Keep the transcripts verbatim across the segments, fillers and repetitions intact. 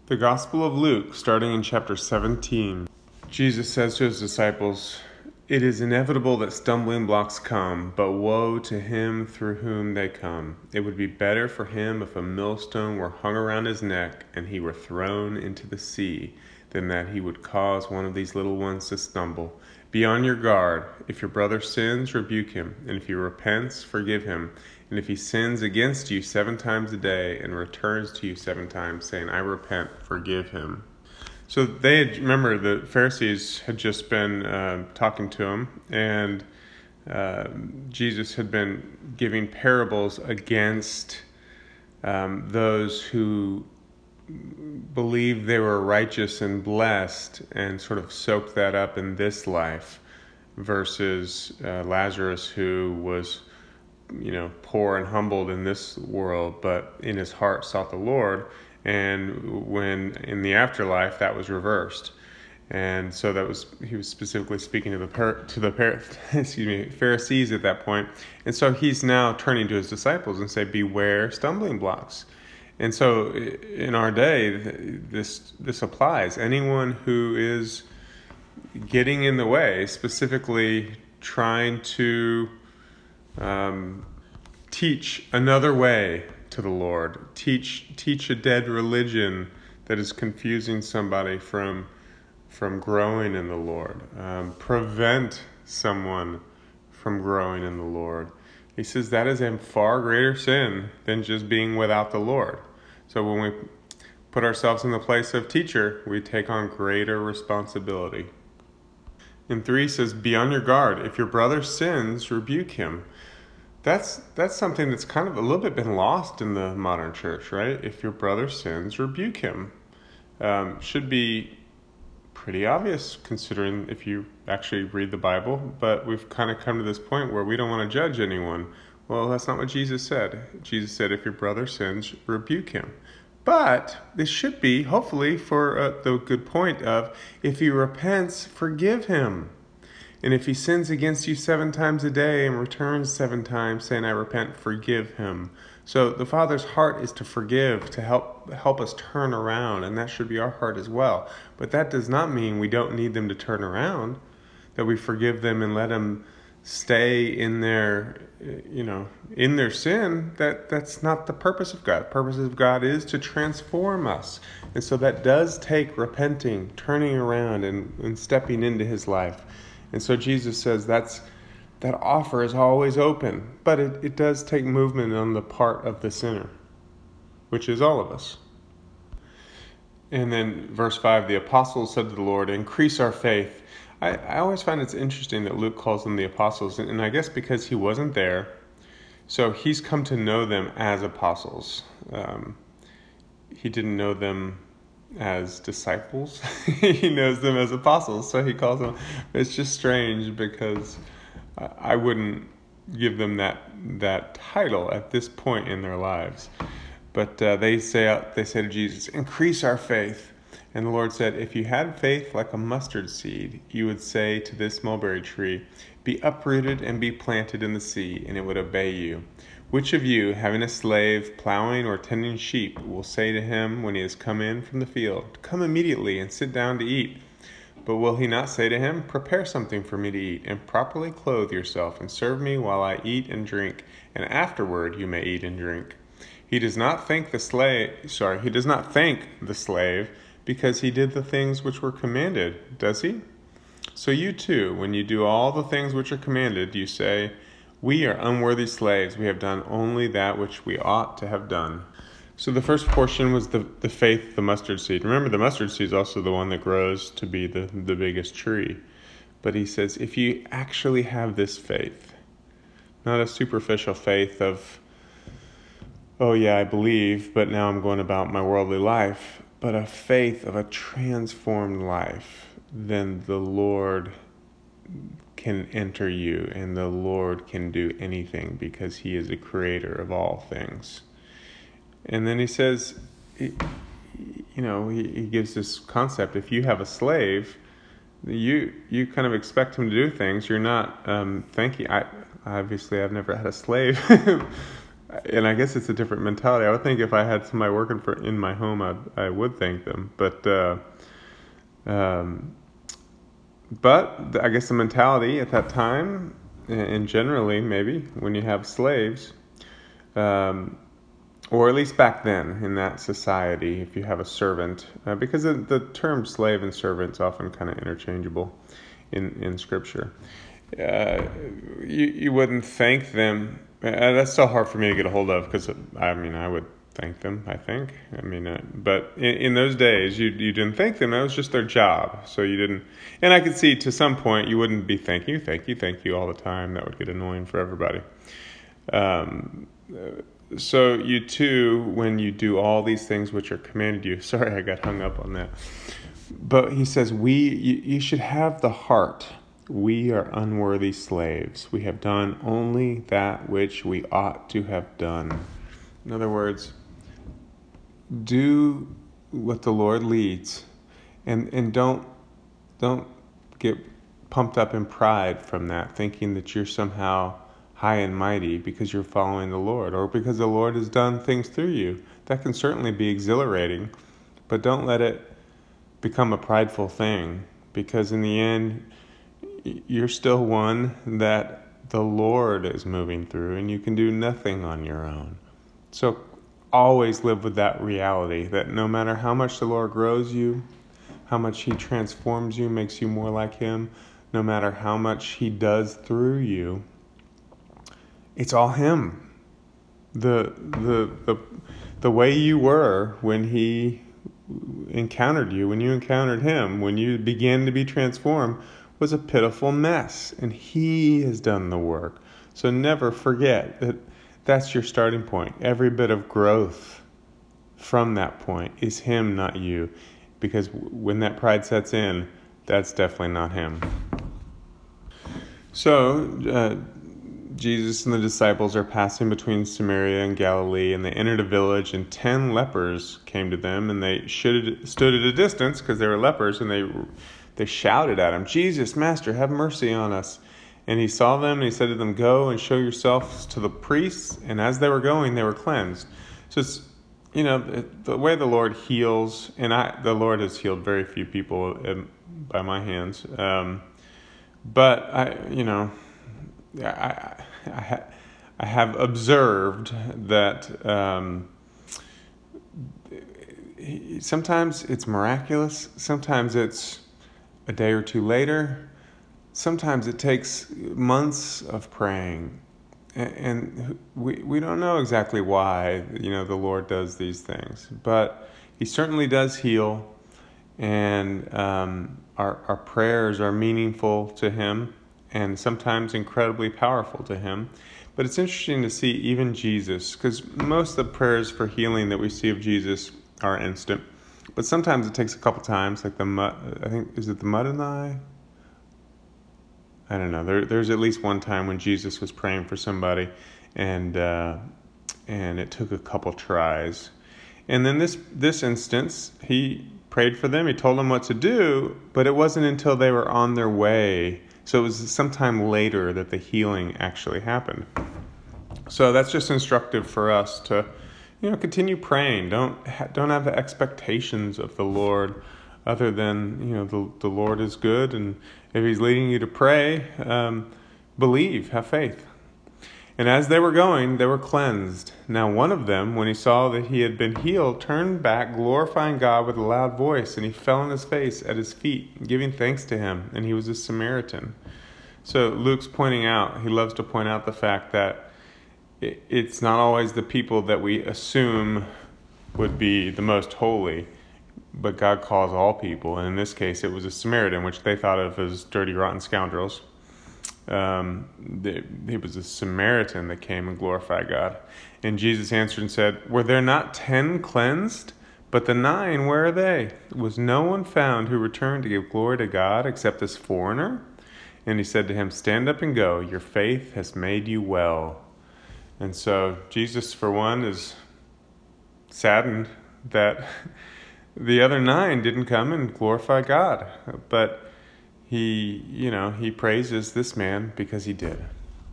The Gospel of Luke, starting in chapter seventeen. Jesus says to his disciples, "It is inevitable that stumbling blocks come, but woe to him through whom they come. It would be better for him if a millstone were hung around his neck and he were thrown into the sea, than that he would cause one of these little ones to stumble. Be on your guard. If your brother sins, rebuke him, and if he repents, forgive him. And if he sins against you seven times a day and returns to you seven times, saying, 'I repent,' forgive him." So they had, remember, the Pharisees had just been uh, talking to him, and uh, Jesus had been giving parables against um, those who believed they were righteous and blessed and sort of soaked that up in this life, versus uh, Lazarus, who was, you know, poor and humbled in this world, but in his heart sought the Lord. And when in the afterlife, that was reversed. And so that was, he was specifically speaking to the per, to the per, excuse me Pharisees at that point. And so he's now turning to his disciples and say, beware stumbling blocks. And so in our day, this this applies. Anyone who is getting in the way, specifically trying to um, teach another way to the Lord, teach teach a dead religion that is confusing somebody from from growing in the Lord, um, prevent someone from growing in the Lord. He says that is a far greater sin than just being without the Lord. So when we put ourselves in the place of teacher, we take on greater responsibility. And three says, be on your guard. If your brother sins, rebuke him. That's that's something that's kind of a little bit been lost in the modern church, right? If your brother sins, rebuke him. Um, should be pretty obvious considering if you actually read the Bible, but we've kind of come to this point where we don't want to judge anyone. Well, that's not what Jesus said. Jesus said, if your brother sins, rebuke him. But this should be, hopefully, for uh, the good point of, if he repents, forgive him. And if he sins against you seven times a day and returns seven times, saying, I repent, forgive him. So the Father's heart is to forgive, to help help us turn around, and that should be our heart as well. But that does not mean we don't need them to turn around, that we forgive them and let them stay in their, you know, in their sin. That that's not the purpose of God. The purpose of God is to transform us. And so that does take repenting, turning around, and, and stepping into his life. And so Jesus says that's that offer is always open, but it, it does take movement on the part of the sinner, which is all of us. And then verse five, the apostles said to the Lord, increase our faith. I, I always find it's interesting that Luke calls them the apostles, and, and I guess because he wasn't there, so he's come to know them as apostles. Um, he didn't know them as disciples. He knows them as apostles, so he calls them. It's just strange because I wouldn't give them that that title at this point in their lives. But uh, they say they say to Jesus, increase our faith. And the Lord said, if you had faith like a mustard seed, you would say to this mulberry tree, be uprooted and be planted in the sea, and it would obey you. Which of you, having a slave plowing or tending sheep, will say to him when he has come in from the field, come immediately and sit down to eat? But will he not say to him, prepare something for me to eat, and properly clothe yourself, and serve me while I eat and drink, and afterward you may eat and drink? He does not thank the slave, sorry, he does not thank the slave, because he did the things which were commanded, does he? So you too, when you do all the things which are commanded, you say, we are unworthy slaves, we have done only that which we ought to have done. So the first portion was the, the faith, the mustard seed. Remember, the mustard seed is also the one that grows to be the, the biggest tree. But he says, if you actually have this faith, not a superficial faith of, oh yeah, I believe, but now I'm going about my worldly life, but a faith of a transformed life, then the Lord can enter you, and the Lord can do anything because he is the creator of all things. And then he says, you know, he, he gives this concept. If you have a slave, you you kind of expect him to do things. You're not um, thanking. I obviously I've never had a slave, and I guess it's a different mentality. I would think if I had somebody working for in my home, I I would thank them. But uh, um, but I guess the mentality at that time, and generally maybe when you have slaves, um, or at least back then in that society, if you have a servant, uh, because the, the term slave and servant is often kind of interchangeable in in Scripture. Uh, you you wouldn't thank them. Uh, that's so hard for me to get a hold of because I mean I would thank them. I think I mean, uh, but in, in those days you you didn't thank them. That was just their job. So you didn't. And I could see to some point you wouldn't be thank you, thank you, thank you all the time. That would get annoying for everybody. Um, so you too, when you do all these things which are commanded you. Sorry, I got hung up on that. But he says we you, you should have the heart. We are unworthy slaves. We have done only that which we ought to have done. In other words, do what the Lord leads, and and don't don't get pumped up in pride from that, thinking that you're somehow high and mighty because you're following the Lord or because the Lord has done things through you. That can certainly be exhilarating, but don't let it become a prideful thing, because in the end, you're still one that the Lord is moving through, and you can do nothing on your own. So always live with that reality that no matter how much the Lord grows you, how much He transforms you, makes you more like Him, no matter how much He does through you, it's all Him. The the the the way you were when He encountered you, when you encountered Him, when you began to be transformed, was a pitiful mess, and He has done the work. So never forget that that's your starting point. Every bit of growth from that point is Him, not you, because when that pride sets in, that's definitely not Him. So uh, Jesus and the disciples are passing between Samaria and Galilee, and they entered a village, and ten lepers came to them, and they should, stood at a distance because they were lepers, and they They shouted at him, "Jesus, Master, have mercy on us." And he saw them, and he said to them, "Go and show yourselves to the priests." And as they were going, they were cleansed. So it's, you know, the way the Lord heals, and I, the Lord has healed very few people by my hands. Um, but I, you know, I, I, I have observed that um, sometimes it's miraculous, sometimes it's a day or two later. Sometimes it takes months of praying, and we we don't know exactly why, you know, the Lord does these things, but He certainly does heal, and um, our our prayers are meaningful to Him, and sometimes incredibly powerful to Him. But it's interesting to see even Jesus, because most of the prayers for healing that we see of Jesus are instant. But sometimes it takes a couple times, like the mud, I think, is it the mud in the eye? I don't know. There, there's at least one time when Jesus was praying for somebody, and uh, and it took a couple tries. And then this this instance, He prayed for them. He told them what to do, but it wasn't until they were on their way. So it was sometime later that the healing actually happened. So that's just instructive for us to, you know, continue praying. Don't don't have the expectations of the Lord, other than, you know, the the Lord is good, and if He's leading you to pray, um, believe, have faith. And as they were going, they were cleansed. Now one of them, when he saw that he had been healed, turned back, glorifying God with a loud voice, and he fell on his face at His feet, giving thanks to Him. And he was a Samaritan. So Luke's pointing out, he loves to point out the fact that it's not always the people that we assume would be the most holy, but God calls all people. And in this case, it was a Samaritan, which they thought of as dirty, rotten scoundrels. Um, it was a Samaritan that came and glorified God. And Jesus answered and said, "Were there not ten cleansed? But the nine, where are they? Was no one found who returned to give glory to God except this foreigner?" And He said to him, "Stand up and go. Your faith has made you well." And so Jesus, for one, is saddened that the other nine didn't come and glorify God. But He, you know, He praises this man because he did.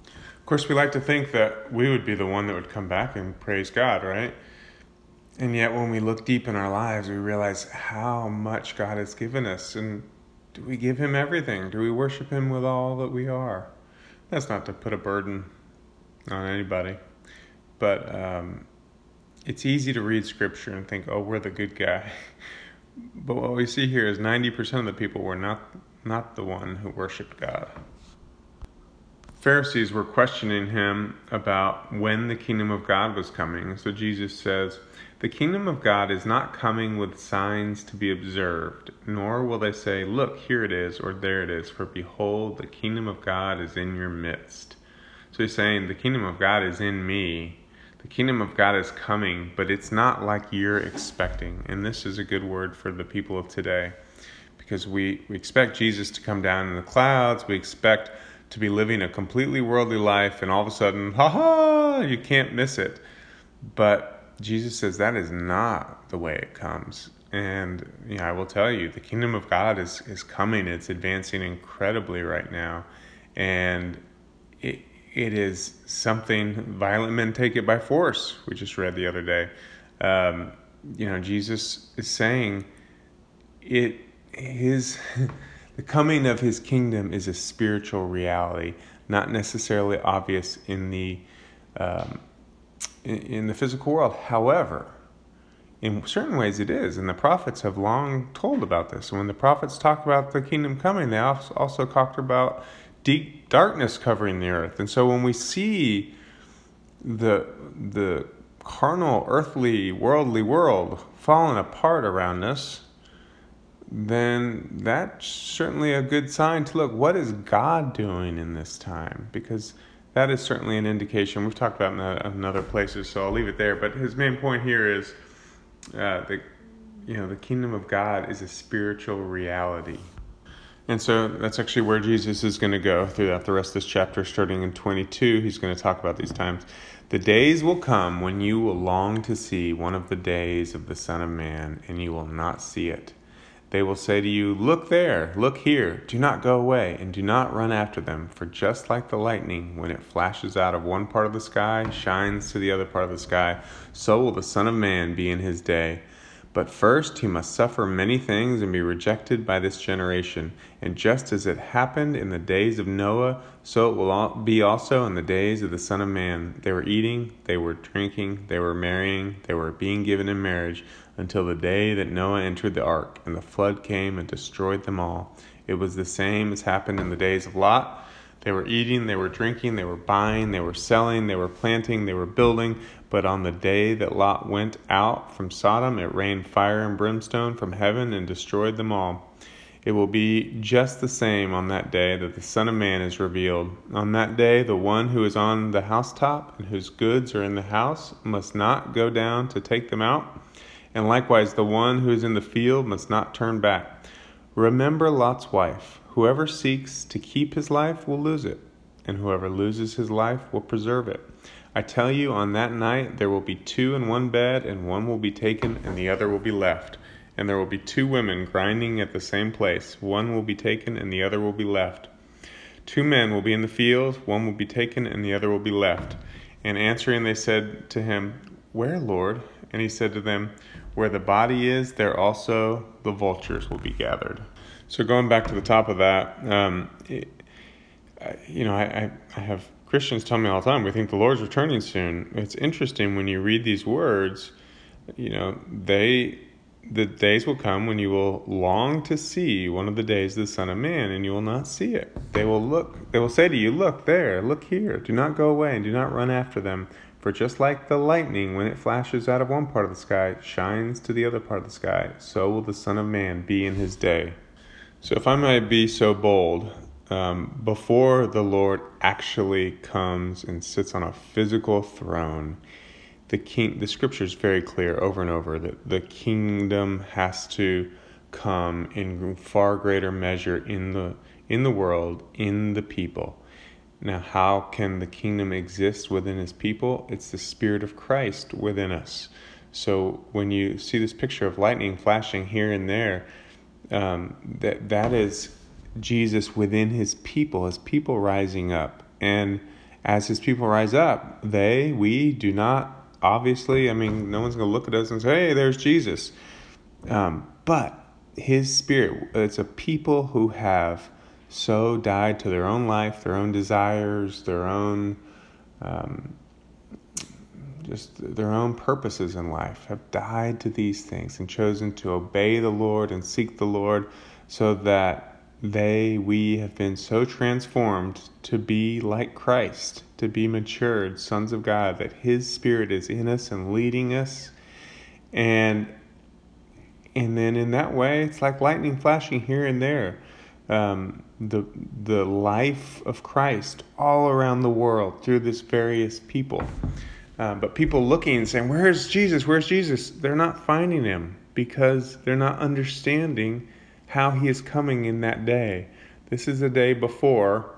course, we like to think that we would be the one that would come back and praise God, right? And yet when we look deep in our lives, we realize how much God has given us. And do we give him everything? Do we worship him with all that we are? That's not to put a burden on anybody. But um, it's easy to read scripture and think, oh, we're the good guy. But what we see here is ninety percent of the people were not, not the one who worshiped God. Pharisees were questioning him about when the kingdom of God was coming. So Jesus says, the kingdom of God is not coming with signs to be observed, nor will they say, look, here it is, or there it is, for behold, the kingdom of God is in your midst. So he's saying, the kingdom of God is in me. The kingdom of God is coming, but it's not like you're expecting. And this is a good word for the people of today, because we, we expect Jesus to come down in the clouds. We expect to be living a completely worldly life, and all of a sudden, ha-ha, you can't miss it. But Jesus says that is not the way it comes. And you know, I will tell you, the kingdom of God is, is coming. It's advancing incredibly right now. And it, it is something, violent men take it by force. We just read the other day. Um, you know, Jesus is saying it his the coming of his kingdom is a spiritual reality, not necessarily obvious in the um, in, in the physical world. However, in certain ways it is, and the prophets have long told about this. And when the prophets talk about the kingdom coming, they also talked about deep darkness covering the earth. And so when we see the the carnal, earthly, worldly world falling apart around us, then that's certainly a good sign to look, what is God doing in this time? Because that is certainly an indication. We've talked about that in other places, so I'll leave it there. But his main point here is uh, the you know the kingdom of God is a spiritual reality. And so that's actually where Jesus is going to go throughout the rest of this chapter. Starting in twenty-two, he's going to talk about these times. The days will come when you will long to see one of the days of the Son of Man, and you will not see it. They will say to you, look there, look here, do not go away, and do not run after them. For just like the lightning, when it flashes out of one part of the sky, shines to the other part of the sky, so will the Son of Man be in his day. But first he must suffer many things and be rejected by this generation. And just as it happened in the days of Noah, so it will be also in the days of the Son of Man. They were eating, they were drinking, they were marrying, they were being given in marriage, until the day that Noah entered the ark, and the flood came and destroyed them all. It was the same as happened in the days of Lot. They were eating, they were drinking, they were buying, they were selling, they were planting, they were building. But on the day that Lot went out from Sodom, it rained fire and brimstone from heaven and destroyed them all. It will be just the same on that day that the Son of Man is revealed. On that day, the one who is on the housetop and whose goods are in the house must not go down to take them out. And likewise, the one who is in the field must not turn back. Remember Lot's wife. Whoever seeks to keep his life will lose it, and whoever loses his life will preserve it. I tell you, on that night there will be two in one bed, and one will be taken and the other will be left. And there will be two women grinding at the same place. One will be taken and the other will be left. Two men will be in the field, one will be taken and the other will be left. And answering they said to him, Where, Lord? And he said to them, Where the body is, there also the vultures will be gathered. So going back to the top of that, um, it, you know, I, I have Christians tell me all the time, we think the Lord's returning soon. It's interesting when you read these words, you know, they, the days will come when you will long to see one of the days of the Son of Man, and you will not see it. They will look, they will say to you, look there, look here, do not go away and do not run after them. For just like the lightning, when it flashes out of one part of the sky, shines to the other part of the sky, so will the Son of Man be in his day. So if I might be so bold, um, before the Lord actually comes and sits on a physical throne, the king, the scripture is very clear over and over that the kingdom has to come in far greater measure in the in the world, in the people. Now, how can the kingdom exist within his people? It's the Spirit of Christ within us. So when you see this picture of lightning flashing here and there, um, that that is Jesus within his people, his people rising up. And as his people rise up, they, we do not, obviously, I mean, no one's going to look at us and say, hey, there's Jesus. Um, but his Spirit, it's a people who have so died to their own life, their own desires, their own, um, just their own purposes in life, have died to these things and chosen to obey the Lord and seek the Lord, so that they, we have been so transformed to be like Christ, to be matured sons of God, that his Spirit is in us and leading us. And and then in that way, it's like lightning flashing here and there. Um, the the life of Christ all around the world through this various people. Uh, but people looking and saying, where's Jesus? Where's Jesus? They're not finding him because they're not understanding how he is coming in that day. This is the day before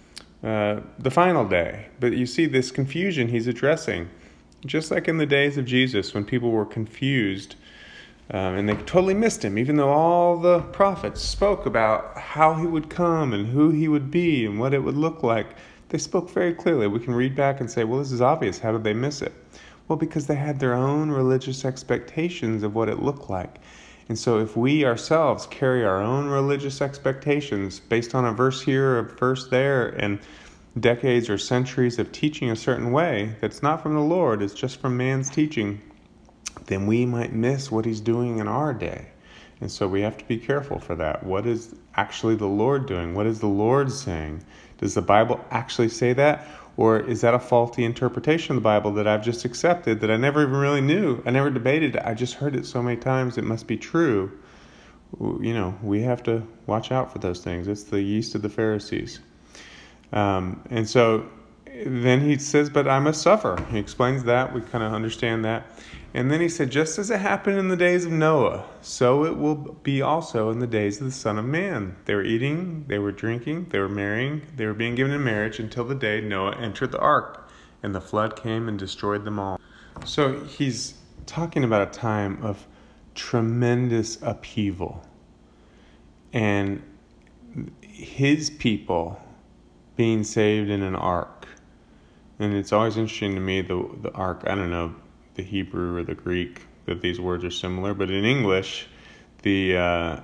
uh, the final day. But you see this confusion he's addressing. Just like in the days of Jesus when people were confused um, and they totally missed him, even though all the prophets spoke about how he would come and who he would be and what it would look like. They spoke very clearly. We can read back and say, well, this is obvious. How did they miss it? Well, because they had their own religious expectations of what it looked like. And so if we ourselves carry our own religious expectations based on a verse here, a verse there, and decades or centuries of teaching a certain way that's not from the Lord, it's just from man's teaching, then we might miss what he's doing in our day. And so we have to be careful for that. What is actually the Lord doing? What is the Lord saying? Does the Bible actually say that? Or is that a faulty interpretation of the Bible that I've just accepted, that I never even really knew? I never debated it. I just heard it so many times it must be true. You know, we have to watch out for those things. It's the yeast of the Pharisees. Um, and so then he says, but I must suffer. He explains that. We kind of understand that. And then he said, just as it happened in the days of Noah, so it will be also in the days of the Son of Man. They were eating, they were drinking, they were marrying, they were being given in marriage until the day Noah entered the ark, and the flood came and destroyed them all. So he's talking about a time of tremendous upheaval. And his people being saved in an ark. And it's always interesting to me, the the ark, I don't know, the Hebrew or the Greek, that these words are similar, but in English, the uh,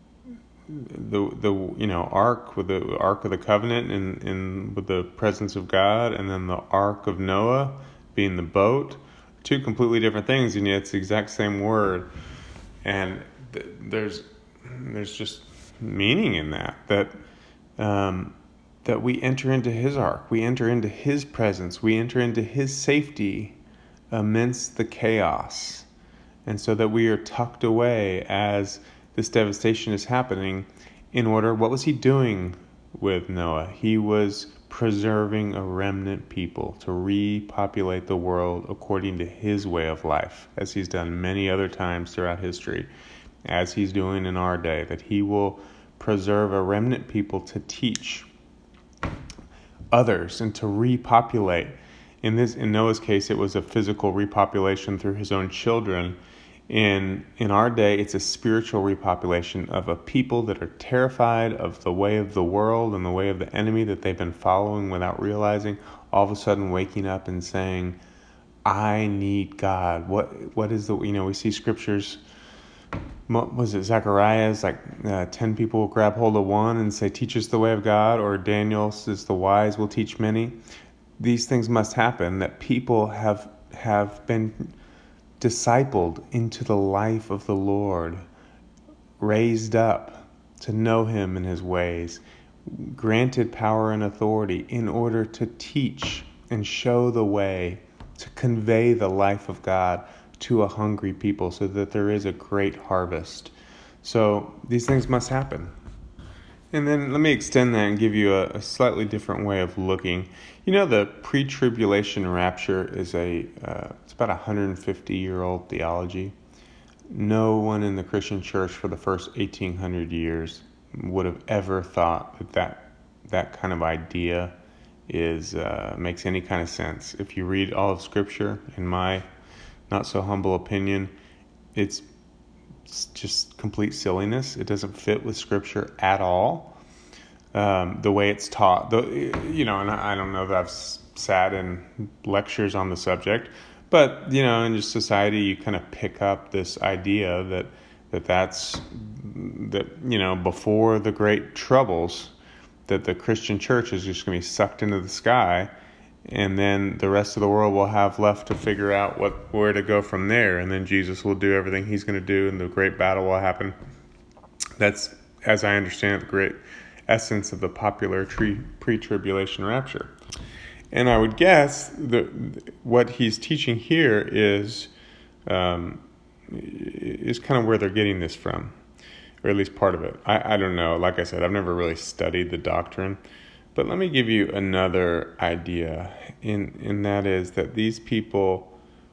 the the you know ark with the ark of the covenant and and with the presence of God, and then the ark of Noah being the boat, two completely different things, and yet it's the exact same word. And th- there's there's just meaning in that that um, that we enter into his ark, we enter into his presence, we enter into his safety amidst the chaos, and so that we are tucked away as this devastation is happening. In order, what was he doing with Noah? He was preserving a remnant people to repopulate the world according to his way of life, as he's done many other times throughout history, as he's doing in our day, that he will preserve a remnant people to teach others and to repopulate. In this, in Noah's case, it was a physical repopulation through his own children. In in our day, it's a spiritual repopulation of a people that are terrified of the way of the world and the way of the enemy that they've been following without realizing, all of a sudden waking up and saying, I need God. What what is the, you know, we see scriptures, what was it, Zechariah's like uh, ten people will grab hold of one and say, teach us the way of God, or Daniel says, the wise will teach many. These things must happen, that people have have been discipled into the life of the Lord, raised up to know him and his ways, granted power and authority in order to teach and show the way, to convey the life of God to a hungry people so that there is a great harvest. So these things must happen. And then let me extend that and give you a, a slightly different way of looking. You know, the pre-tribulation rapture is a, uh, it's about a one hundred fifty year old theology. No one in the Christian church for the first eighteen hundred years would have ever thought that that, that kind of idea is, uh, makes any kind of sense. If you read all of Scripture, in my not so humble opinion, it's It's just complete silliness. It doesn't fit with Scripture at all. Um, the way it's taught, the, you know, and I, I don't know that I've sat in lectures on the subject, but, you know, in just society, you kind of pick up this idea that, that that's, that, you know, before the great troubles, that the Christian church is just going to be sucked into the sky, and then the rest of the world will have left to figure out what where to go from there, and then Jesus will do everything he's going to do, and the great battle will happen. That's, as I understand it, the great essence of the popular tre- pre-tribulation rapture. And I would guess that what he's teaching here is um, is kind of where they're getting this from, or at least part of it. I, I don't know. Like I said, I've never really studied the doctrine. But let me give you another idea, and, and that is that these people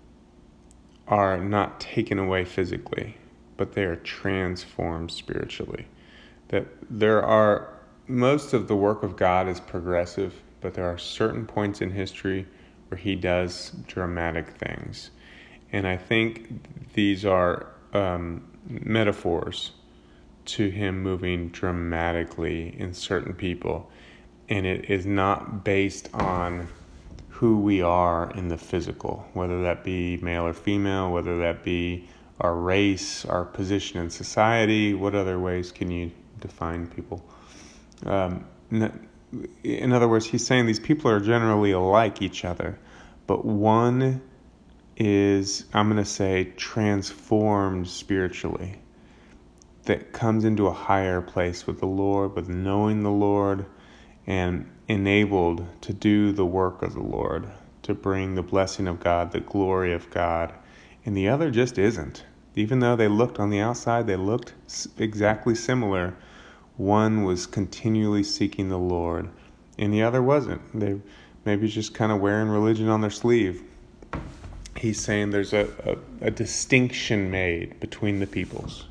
are not taken away physically, but they are transformed spiritually. That there are, most of the work of God is progressive, but there are certain points in history where he does dramatic things. And I think these are um, metaphors to him moving dramatically in certain people. And it is not based on who we are in the physical, whether that be male or female, whether that be our race, our position in society. What other ways can you define people? Um, in other words, he's saying these people are generally alike each other, but one is, I'm going to say, transformed spiritually, that comes into a higher place with the Lord, with knowing the Lord, and enabled to do the work of the Lord, to bring the blessing of God, the glory of God. And the other just isn't. Even though they looked on the outside, they looked exactly similar. One was continually seeking the Lord, and the other wasn't. They maybe just kind of wearing religion on their sleeve. He's saying there's a, a, a distinction made between the peoples.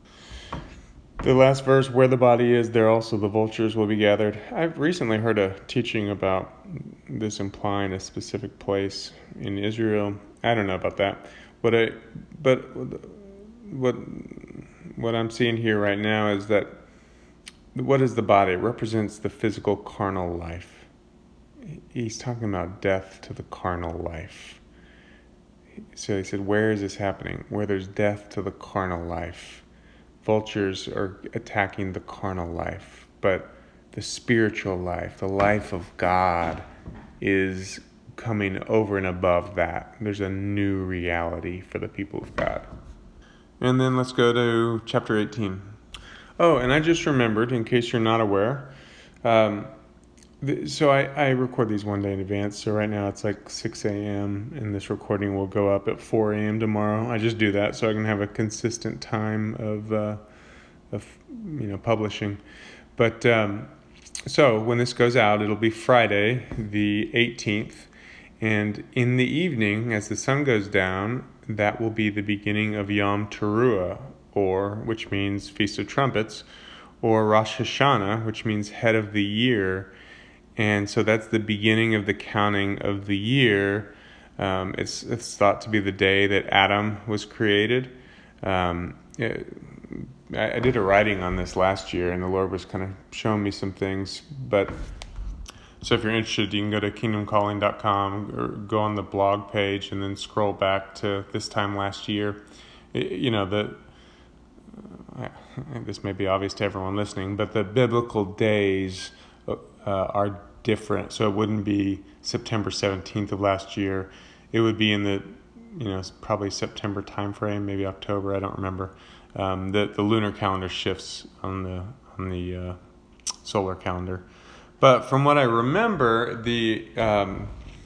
The last verse, where the body is, there also the vultures will be gathered. I've recently heard a teaching about this implying a specific place in Israel. I don't know about that. What I, but what what I'm seeing here right now is that what is the body? It represents the physical carnal life. He's talking about death to the carnal life. So he said, where is this happening? Where there's death to the carnal life. Vultures are attacking the carnal life, but the spiritual life, the life of God, is coming over and above that. There's a new reality for the people of God. And then let's go to chapter eighteen. Oh, and I just remembered, in case you're not aware, um, th- so I, I record these one day in advance. So right now it's like six a.m. and this recording will go up at four a.m. tomorrow. I just do that so I can have a consistent time of, uh, of you know, publishing. But um, so when this goes out, it'll be Friday, the eighteenth. And in the evening, as the sun goes down, that will be the beginning of Yom Teruah, or which means Feast of Trumpets, or Rosh Hashanah, which means head of the year. And so that's the beginning of the counting of the year. Um, it's it's thought to be the day that Adam was created. Um, it, I, I did a writing on this last year, and the Lord was kind of showing me some things. But so if you're interested, you can go to kingdom calling dot com or go on the blog page and then scroll back to this time last year. It, you know, the uh, this may be obvious to everyone listening, but the biblical days uh, are different. So it wouldn't be September seventeenth of last year. It would be in the, you know, probably September timeframe, maybe October. I don't remember. Um, the the lunar calendar shifts on the on the uh, solar calendar. But from what I remember, the um,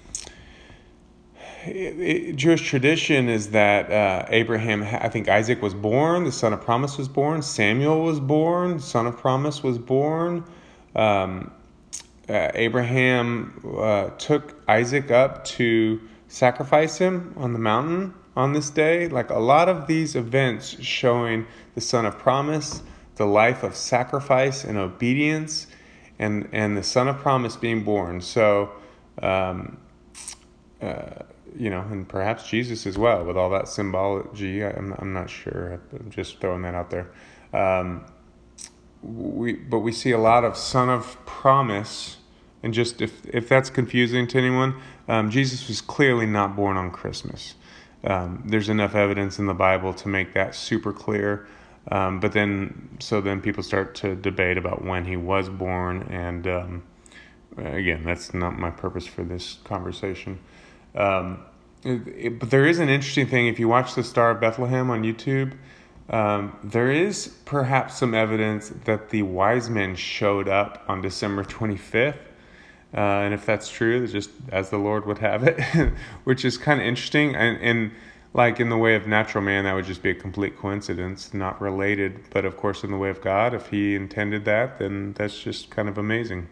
it, it, Jewish tradition is that uh, Abraham, I think Isaac was born, the son of promise was born, Samuel was born, son of promise was born. Um, uh, Abraham uh, took Isaac up to sacrifice him on the mountain on this day. Like a lot of these events showing the son of promise, the life of sacrifice and obedience, and and the son of promise being born. So, um, uh, you know, and perhaps Jesus as well, with all that symbology. I'm I'm not sure. I'm just throwing that out there. Um, we but we see a lot of son of promise And just if, if that's confusing to anyone, um, Jesus was clearly not born on Christmas. Um, there's enough evidence in the Bible to make that super clear. Um, but then, so then people start to debate about when he was born. And um, again, that's not my purpose for this conversation. Um, it, it, but there is an interesting thing. If you watch the Star of Bethlehem on YouTube, um, there is perhaps some evidence that the wise men showed up on December twenty-fifth. Uh, and if that's true, just as the Lord would have it, which is kind of interesting. And, and like in the way of natural man, that would just be a complete coincidence, not related. But of course, in the way of God, if he intended that, then that's just kind of amazing.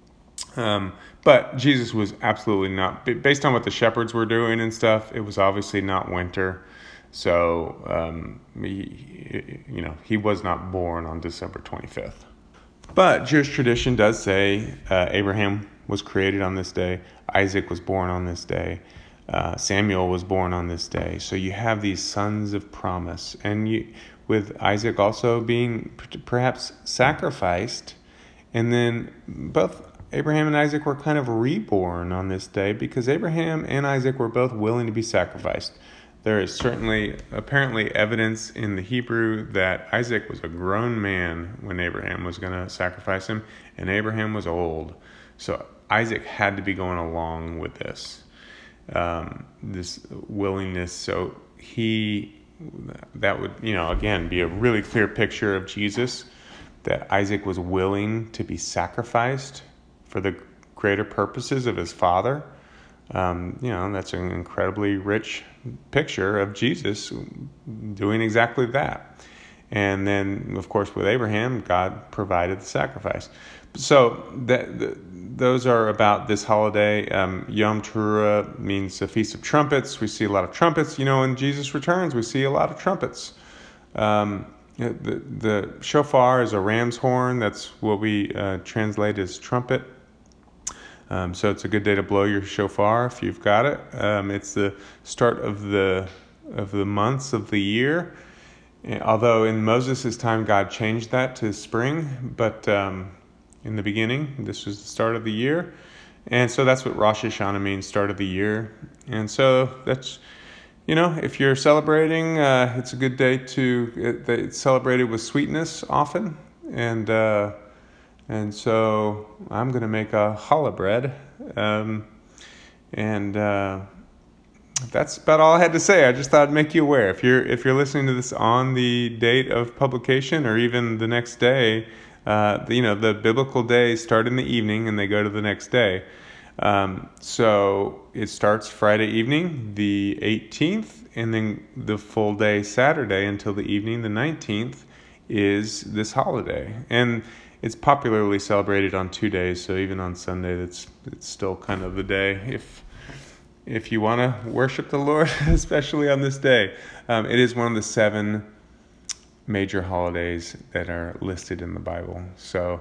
Um, but Jesus was absolutely not, based on what the shepherds were doing and stuff, it was obviously not winter. So, um, he, you know, he was not born on December twenty-fifth. But Jewish tradition does say uh, Abraham was created on this day. Isaac was born on this day. Uh, Samuel was born on this day. So you have these sons of promise. And you, with Isaac also being perhaps sacrificed, and then both Abraham and Isaac were kind of reborn on this day because Abraham and Isaac were both willing to be sacrificed. There is certainly apparently evidence in the Hebrew that Isaac was a grown man when Abraham was going to sacrifice him, and Abraham was old. So Isaac had to be going along with this, um, this willingness. So he, that would, you know, again, be a really clear picture of Jesus, that Isaac was willing to be sacrificed for the greater purposes of his father. Um, you know, that's an incredibly rich picture of Jesus doing exactly that. And then, of course, with Abraham, God provided the sacrifice. So that, the, those are about this holiday. Um, Yom Teruah means the Feast of Trumpets. We see a lot of trumpets. You know, when Jesus returns, we see a lot of trumpets. Um, the, the shofar is a ram's horn. That's what we uh, translate as trumpet. Um, so it's a good day to blow your shofar if you've got it. Um, it's the start of the of the months of the year. Although in Moses' time, God changed that to spring, but um, in the beginning, this was the start of the year. And so that's what Rosh Hashanah means, start of the year. And so that's, you know, if you're celebrating, uh, it's a good day to, it, it's celebrated with sweetness often. And uh, and so I'm going to make a challah bread. Um, and uh, that's about all I had to say. I just thought I'd make you aware. If you're if you're listening to this on the date of publication or even the next day, uh, you know, the biblical days start in the evening and they go to the next day. Um, so it starts Friday evening, the eighteenth, and then the full day Saturday until the evening, the nineteenth, is this holiday. And it's popularly celebrated on two days, so even on Sunday, that's it's still kind of the day if if you want to worship the Lord, especially on this day. Um, it is one of the seven major holidays that are listed in the Bible. So,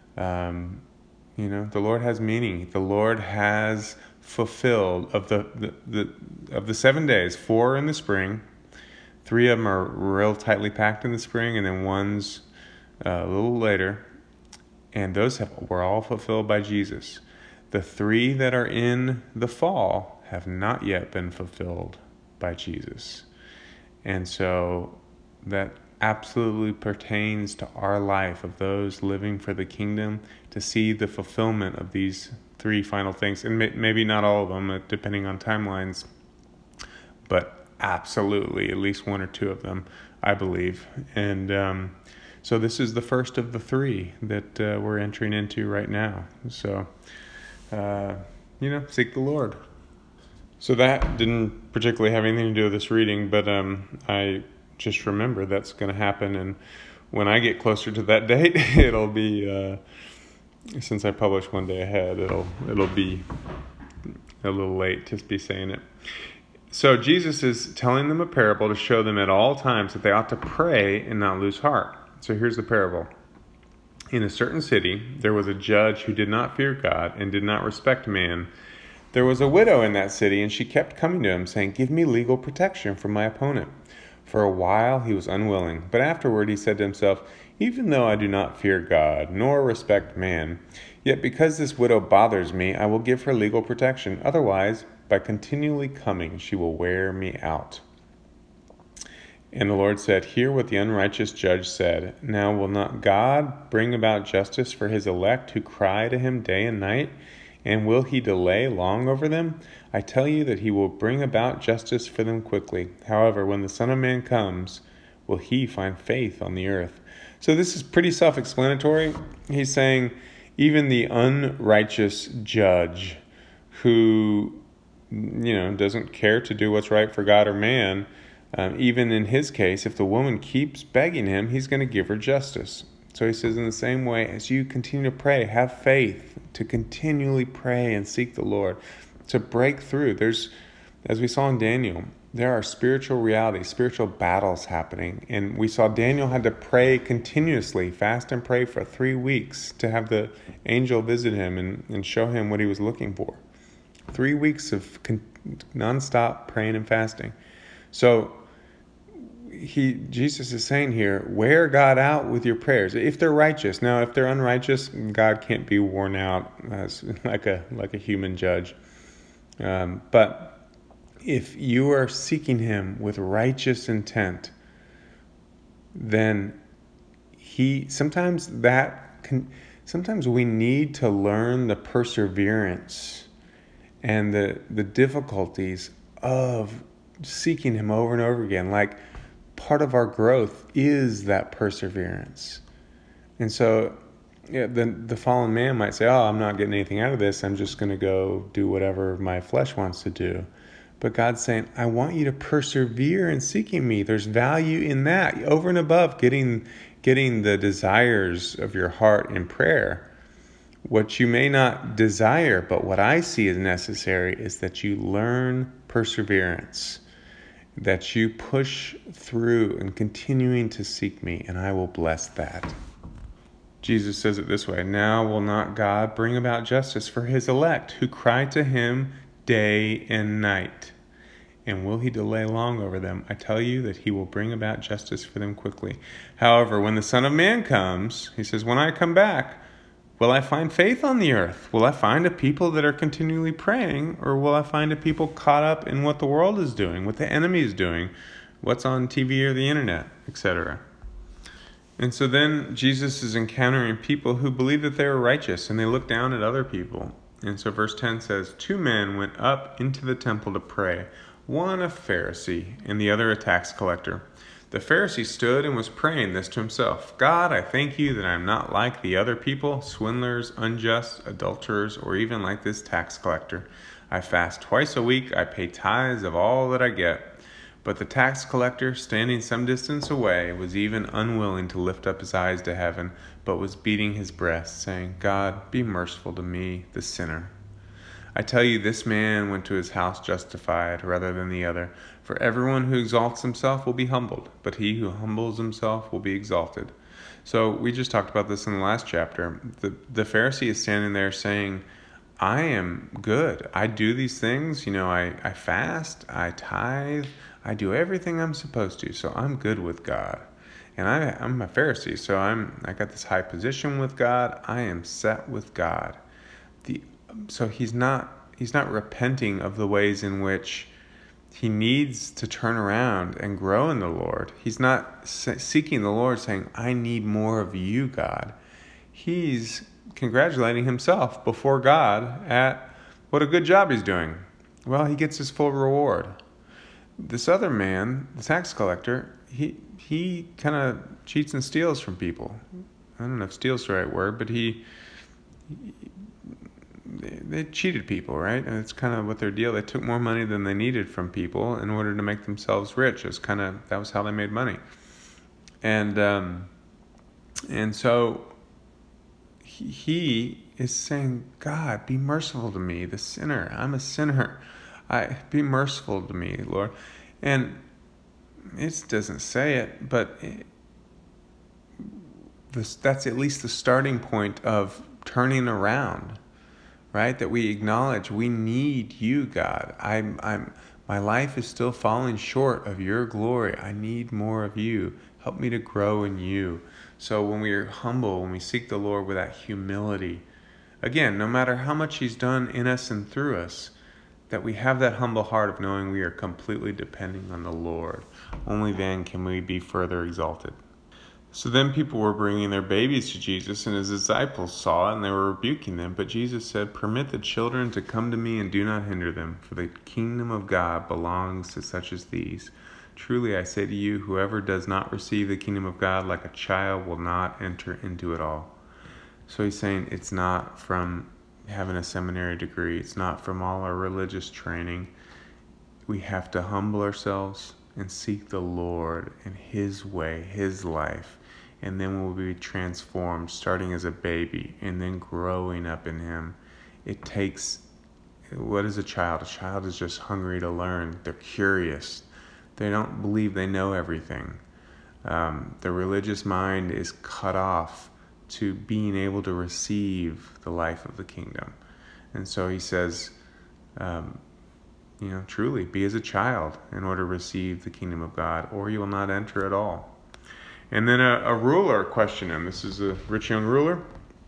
um, you know, the Lord has meaning. The Lord has fulfilled of the, the, the of the seven days, four in the spring, three of them are real tightly packed in the spring, and then one's uh, a little later. And those have, were all fulfilled by Jesus. The three that are in the fall have not yet been fulfilled by Jesus. And so that absolutely pertains to our life of those living for the kingdom, to see the fulfillment of these three final things. And may, maybe not all of them, depending on timelines, but absolutely at least one or two of them, I believe. And um, so this is the first of the three that uh, we're entering into right now. So, uh, you know, seek the Lord. So that didn't particularly have anything to do with this reading, but um, I just remember that's going to happen. And when I get closer to that date, it'll be, uh, since I publish one day ahead, it'll it'll be a little late to be saying it. So Jesus is telling them a parable to show them at all times that they ought to pray and not lose heart. So here's the parable. In a certain city, there was a judge who did not fear God and did not respect man. There was a widow in that city, and she kept coming to him, saying, "Give me legal protection from my opponent." For a while he was unwilling, but afterward he said to himself, "Even though I do not fear God, nor respect man, Yet because this widow bothers me, I will give her legal protection. Otherwise, by continually coming, she will wear me out." And the Lord said, "Hear what the unrighteous judge said. Now will not God bring about justice for his elect who cry to him day and night? And will he delay long over them? I tell you that he will bring about justice for them quickly. However, when the Son of Man comes, will he find faith on the earth?" So this is pretty self-explanatory. He's saying even the unrighteous judge who, you know, doesn't care to do what's right for God or man, Um, even in his case, if the woman keeps begging him, he's going to give her justice. So he says, in the same way, as you continue to pray, have faith to continually pray and seek the Lord, to break through. There's, as we saw in Daniel, there are spiritual realities, spiritual battles happening. And we saw Daniel had to pray continuously, fast and pray for three weeks to have the angel visit him and, and show him what he was looking for. Three weeks of con- nonstop praying and fasting. So he Jesus is saying here, wear God out with your prayers if they're righteous. Now, if they're unrighteous, God can't be worn out as like a like a human judge. Um, but if you are seeking Him with righteous intent, then He sometimes that can sometimes we need to learn the perseverance and the the difficulties of seeking Him over and over again. Like, part of our growth is that perseverance. And so yeah, the, the fallen man might say, oh, I'm not getting anything out of this. I'm just going to go do whatever my flesh wants to do. But God's saying, I want you to persevere in seeking me. There's value in that. Over and above getting, getting the desires of your heart in prayer. What you may not desire, but what I see as necessary is that you learn perseverance, that you push through and continuing to seek me, and I will bless that. Jesus says it this way, now will not God bring about justice for his elect who cry to him day and night? And will he delay long over them? I tell you that he will bring about justice for them quickly. However, when the Son of Man comes, he says, when I come back, will I find faith on the earth? Will I find a people that are continually praying? Or will I find a people caught up in what the world is doing, what the enemy is doing, what's on T V or the internet, et cetera? And so then Jesus is encountering people who believe that they are righteous, and they look down at other people. And so verse ten says, two men went up into the temple to pray, one a Pharisee and the other a tax collector. The Pharisee stood and was praying this to himself, God, I thank you that I am not like the other people, swindlers, unjust, adulterers, or even like this tax collector. I fast twice a week, I pay tithes of all that I get. But the tax collector, standing some distance away, was even unwilling to lift up his eyes to heaven, but was beating his breast, saying, God, be merciful to me, the sinner. I tell you, this man went to his house justified rather than the other. For everyone who exalts himself will be humbled, but he who humbles himself will be exalted. So we just talked about this in the last chapter. The, the Pharisee is standing there saying, I am good. I do these things. You know, I, I fast, I tithe, I do everything I'm supposed to. So I'm good with God. And I, I'm a Pharisee, so I'm I got this high position with God. I am set with God. The So he's not he's not repenting of the ways in which he needs to turn around and grow in the Lord. He's not seeking the Lord saying, I need more of you, God. He's congratulating himself before God at what a good job he's doing. Well, he gets his full reward. This other man, the tax collector, he he kind of cheats and steals from people. I don't know if steal's the right word, but he... he They cheated people, right? And it's kind of what their deal. They took more money than they needed from people in order to make themselves rich. It's kind of that was how they made money, and um, and so he, he is saying, God, be merciful to me, the sinner. I'm a sinner. I be merciful to me, Lord. And it doesn't say it, but it, this, that's at least the starting point of turning around. Right? That we acknowledge we need you, God. I'm, I'm, my life is still falling short of your glory. I need more of you. Help me to grow in you. So when we are humble, when we seek the Lord with that humility, Again, no matter how much he's done in us and through us, that we have that humble heart of knowing we are completely depending on the Lord. Only then can we be further exalted. So then people were bringing their babies to Jesus, and his disciples saw it, and they were rebuking them. But Jesus said, "Permit the children to come to me, and do not hinder them, for the kingdom of God belongs to such as these. Truly I say to you, whoever does not receive the kingdom of God like a child will not enter into it all." So he's saying it's not from having a seminary degree. It's not from all our religious training. We have to humble ourselves and seek the Lord and his way, his life. And then we'll be transformed, starting as a baby and then growing up in him. It takes, what is a child? A child is just hungry to learn. They're curious. They don't believe they know everything. Um, the religious mind is cut off to being able to receive the life of the kingdom. And so he says, um, you know, truly be as a child in order to receive the kingdom of God, or you will not enter at all. And then a, a ruler questioned him. This is a rich young ruler.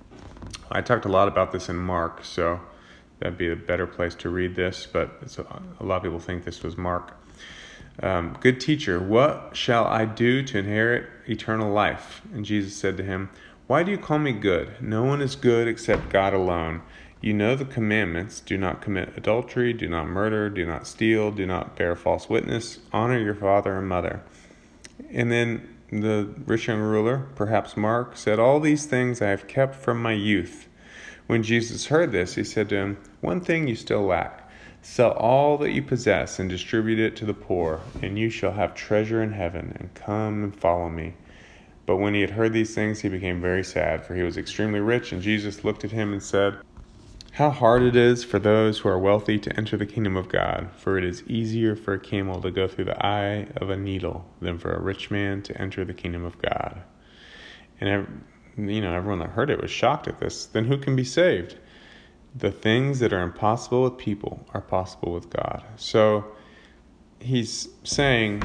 I talked a lot about this in Mark, so that'd be a better place to read this, but it's a, a lot of people think this was Mark. Um, "Good teacher, what shall I do to inherit eternal life?" And Jesus said to him, "Why do you call me good? No one is good except God alone. You know the commandments: do not commit adultery, do not murder, do not steal, do not bear false witness, honor your father and mother." And then the rich young ruler, perhaps Mark, said, "All these things I have kept from my youth." When Jesus heard this, he said to him, "One thing you still lack. Sell all that you possess and distribute it to the poor, and you shall have treasure in heaven, and come and follow me." But when he had heard these things, he became very sad, for he was extremely rich. And Jesus looked at him and said, "How hard it is for those who are wealthy to enter the kingdom of God. For it is easier for a camel to go through the eye of a needle than for a rich man to enter the kingdom of God." And, you know, everyone that heard it was shocked at this. Then who can be saved? The things that are impossible with people are possible with God. So he's saying,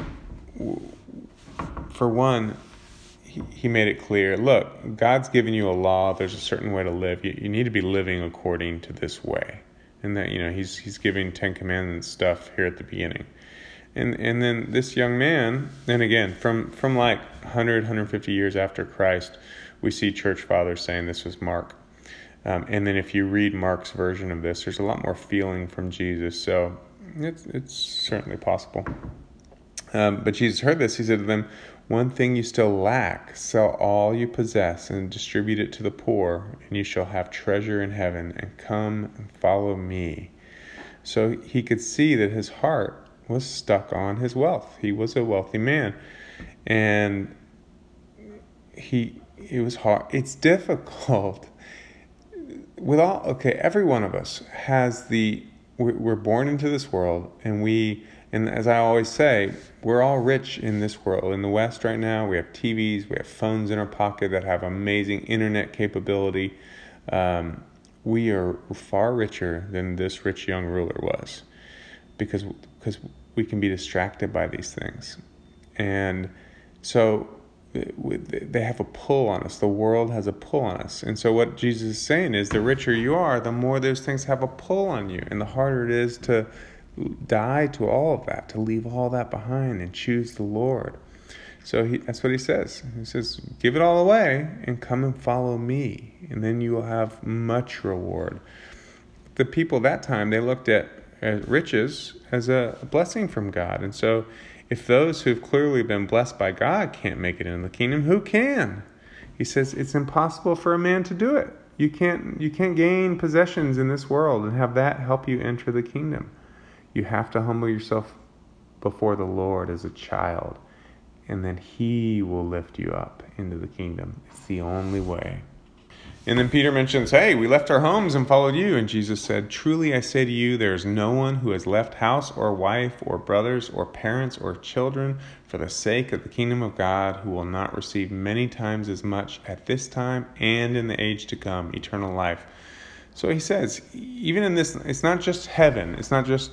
for one, he made it clear, look, God's given you a law. There's a certain way to live. You, you need to be living according to this way. And that, you know, he's he's giving Ten Commandments stuff here at the beginning. And and then this young man, and again, from, from like one hundred, one hundred fifty years after Christ, we see church fathers saying this was Mark. Um, and then if you read Mark's version of this, there's a lot more feeling from Jesus. So it's, it's certainly possible. Um, but Jesus heard this. He said to them, "One thing you still lack. Sell all you possess and distribute it to the poor, and you shall have treasure in heaven, and come and follow me." So he could see that his heart was stuck on his wealth. He was a wealthy man. And he it was hard. It's difficult. With all, okay, every one of us has the, we're born into this world, and we, and as I always say, we're all rich in this world. In the West right now, we have T Vs, we have phones in our pocket that have amazing internet capability. Um, we are far richer than this rich young ruler was, because because we can be distracted by these things. And so they have a pull on us. The world has a pull on us. And so what Jesus is saying is, the richer you are, the more those things have a pull on you, and the harder it is to die to all of that, to leave all that behind and choose the Lord. So he, that's what he says. He says, give it all away and come and follow me, and then you will have much reward. The people that time, they looked at, at riches as a blessing from God. And so if those who've clearly been blessed by God can't make it into the kingdom, who can? He says it's impossible for a man to do it. You can't, you can't gain possessions in this world and have that help you enter the kingdom. You have to humble yourself before the Lord as a child, and then he will lift you up into the kingdom. It's the only way. And then Peter mentions, hey, we left our homes and followed you. And Jesus said, truly I say to you, there is no one who has left house or wife or brothers or parents or children for the sake of the kingdom of God who will not receive many times as much at this time and in the age to come, eternal life. So he says, even in this, it's not just heaven. It's not just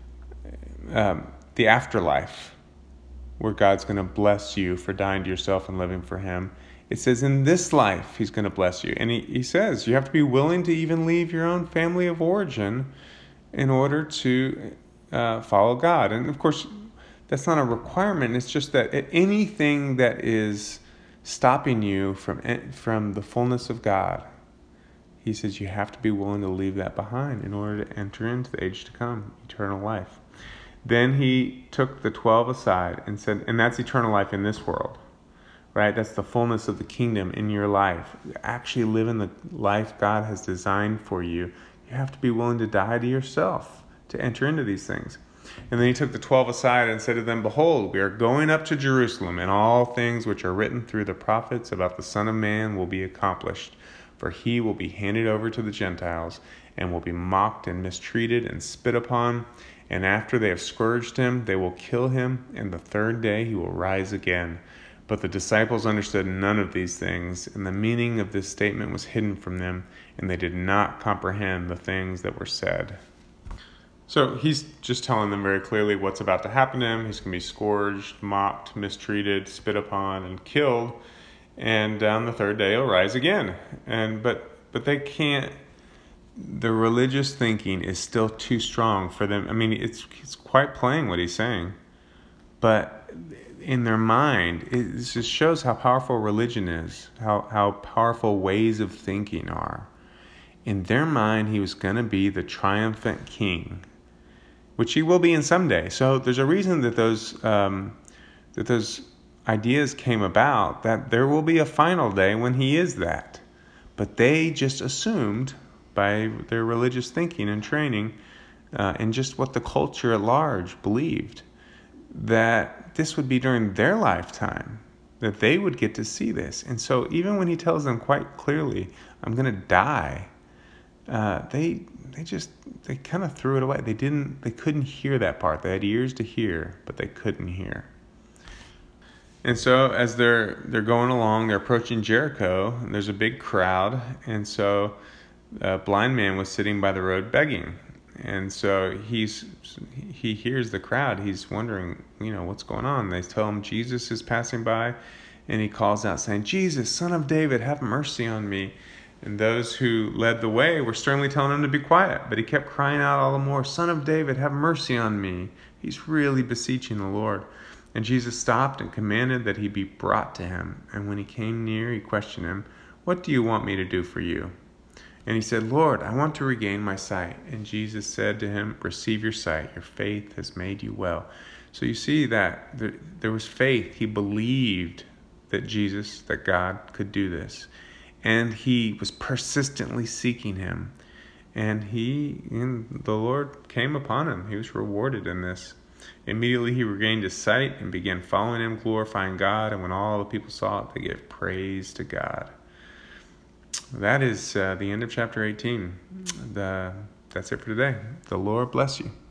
um, the afterlife where God's going to bless you for dying to yourself and living for him. It says in this life he's going to bless you. And he, he says you have to be willing to even leave your own family of origin in order to uh, follow God. And of course, that's not a requirement. It's just that anything that is stopping you from from the fullness of God, he says you have to be willing to leave that behind in order to enter into the age to come, eternal life. Then he took the twelve aside and said, and that's eternal life in this world, right? That's the fullness of the kingdom in your life. Actually living the life God has designed for you. You have to be willing to die to yourself to enter into these things. And then he took the twelve aside and said to them, behold, we are going up to Jerusalem, and all things which are written through the prophets about the Son of Man will be accomplished. For he will be handed over to the Gentiles, and will be mocked and mistreated and spit upon. And after they have scourged him, they will kill him, and the third day he will rise again. But the disciples understood none of these things, and the meaning of this statement was hidden from them, and they did not comprehend the things that were said. So he's just telling them very clearly what's about to happen to him. He's going to be scourged, mocked, mistreated, spit upon, and killed. And on the third day he'll rise again. And but but they can't. The religious thinking is still too strong for them. I mean, it's it's quite plain what he's saying, but in their mind, it just shows how powerful religion is, how how powerful ways of thinking are. In their mind, he was going to be the triumphant king, which he will be in someday. So there's a reason that those um, that those ideas came about, that there will be a final day when he is that. But they just assumed, by their religious thinking and training, uh, and just what the culture at large believed, that this would be during their lifetime, that they would get to see this. And so even when he tells them quite clearly, I'm going to die, uh, they they just, they kind of threw it away. They didn't, they couldn't hear that part. They had ears to hear, but they couldn't hear. And so as they're they're going along, they're approaching Jericho, and there's a big crowd, and so a blind man was sitting by the road begging. And so he's he hears the crowd. He's wondering, you know, what's going on. They tell him Jesus is passing by, and he calls out saying, Jesus, Son of David, have mercy on me. And those who led the way were sternly telling him to be quiet, but he kept crying out all the more, Son of David, have mercy on me. He's really beseeching the Lord. And Jesus stopped and commanded that he be brought to him. And when he came near, he questioned him, what do you want me to do for you? And he said, Lord, I want to regain my sight. And Jesus said to him, receive your sight. Your faith has made you well. So you see that there was faith. He believed that Jesus, that God could do this. And he was persistently seeking him. And he, and the Lord came upon him. He was rewarded in this. Immediately he regained his sight and began following him, glorifying God. And when all the people saw it, they gave praise to God. That is uh, the end of chapter eighteen. The, that's it for today. The Lord bless you.